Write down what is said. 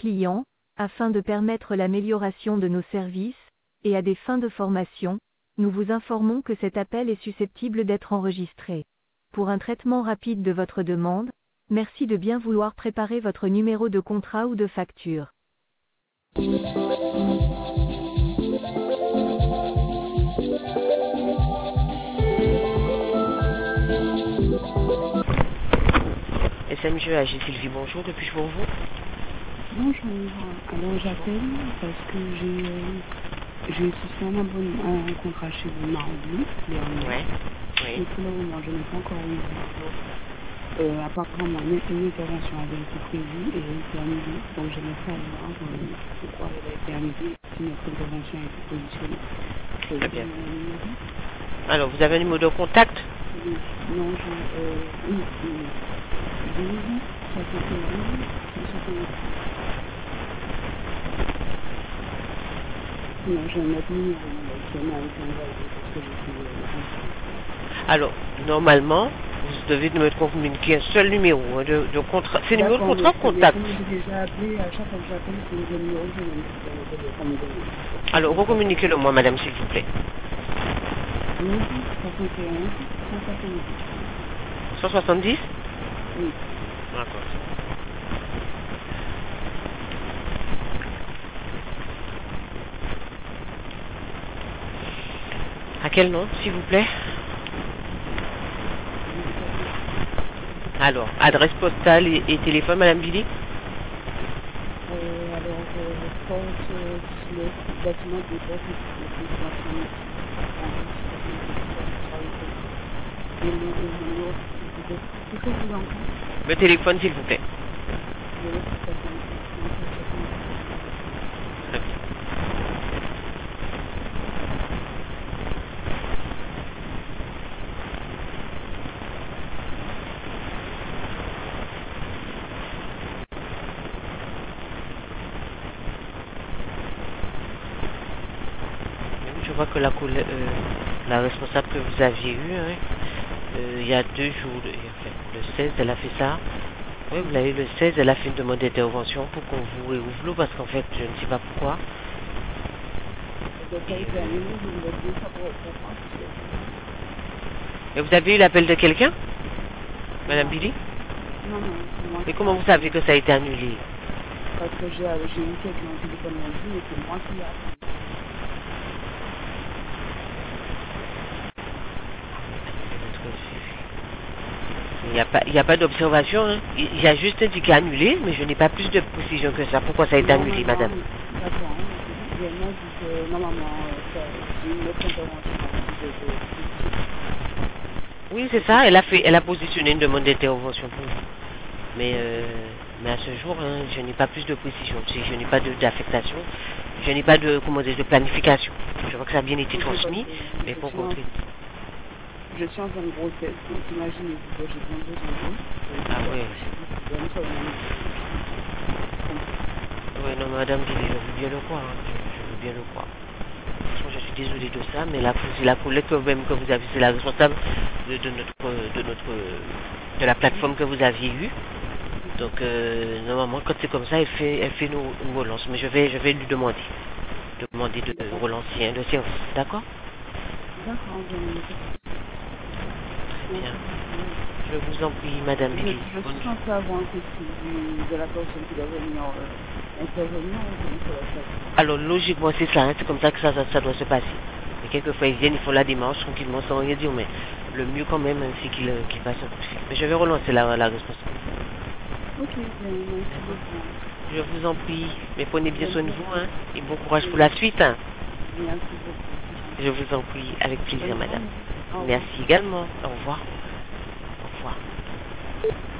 clients, afin de permettre l'amélioration de nos services, et à des fins de formation, nous vous informons que cet appel est susceptible d'être enregistré. Pour un traitement rapide de votre demande, merci de bien vouloir préparer votre numéro de contrat ou de facture. SMG AG Sylvie, bonjour, que puis-je pour vous? Bonjour, alors j'appelle parce que j'ai souscrit un abonnement, un contrat chez vous mardi dernier. Ouais. Oui. Et pour le moment, je n'ai pas encore eu de apparemment, une intervention avait été prévue et elle a été annulée. Donc j'aimerais savoir pourquoi elle a été annulée si notre intervention a été positionnée. Très bien. Alors, vous avez un numéro de contact? Oui. Non, oui. 12, 71, 171. Non, j'ai un autre numéro qui m'a été envoyé parce que je suis Alors, normalement, vous devez me communiquer un seul numéro de contrat. C'est le numéro de contrat ou contact? J'ai déjà appelé, à chaque fois que j'appelle, c'est le numéro que je me donne. Alors, recommuniquez-le moi, madame, s'il vous plaît. 12, 71, 170. 170? Oui. D'accord. À quel nom, s'il vous plaît? Alors, adresse postale et téléphone, madame Billy? Alors, je pense le bâtiment de poste Le téléphone, s'il vous plaît. Très bien. Je vois que la responsable que vous aviez eue, il y a 2 jours, le 16, elle a fait ça. Oui, vous l'avez eu le 16, elle a fait une demande d'intervention pour qu'on vous réouvre l'eau parce qu'en fait, je ne sais pas pourquoi. Et vous avez eu l'appel de quelqu'un, madame Billy? Non, c'est moi. Mais comment vous savez que ça a été annulé? Parce que j'ai eu quelqu'un au téléphone lundi et c'est moi qui l'ai appelé. Il n'y a pas d'observation, hein. Il y a juste indiqué annulé, mais je n'ai pas plus de précision que ça. Pourquoi ça a été annulé, madame? D'accord. Je me dis que normalement, c'est une autre intervention. Oui, c'est ça. Elle a positionné une demande d'intervention pour vous. Mais à ce jour, hein, je n'ai pas plus de précision. Je n'ai pas d'affectation. Je n'ai pas de planification. Je vois que ça a bien été transmis, mais pour contre. Je suis en train de grossesse, donc imaginez-vous que j'ai besoin de Ah oui. Oui, non, madame, je veux bien le croire. Hein. Je veux bien le croire. Je suis désolé de ça, mais c'est la collègue même que vous avez, c'est la responsable de la plateforme que vous aviez eue. Donc, normalement, quand c'est comme ça, elle fait une relance. Mais je vais lui demander de relancer le service. D'accord? D'accord, bien. Je vous en prie, madame Billy. Je suis censée avoir un coup de la personne qui doit venir intervenir. Alors, logiquement, c'est ça. Hein, c'est comme ça que ça doit se passer. Et quelquefois, ils viennent, ils font la démarche tranquillement sans rien dire. Mais le mieux quand même, c'est qu'ils passent un coup de fil. Mais je vais relancer la responsable. Ok, merci beaucoup. Je vous en prie. Mais prenez bien soin de vous. Hein, et bon courage pour la suite. Hein. Merci beaucoup. Je vous en prie. Avec plaisir, madame. Merci également. Au revoir. Au revoir.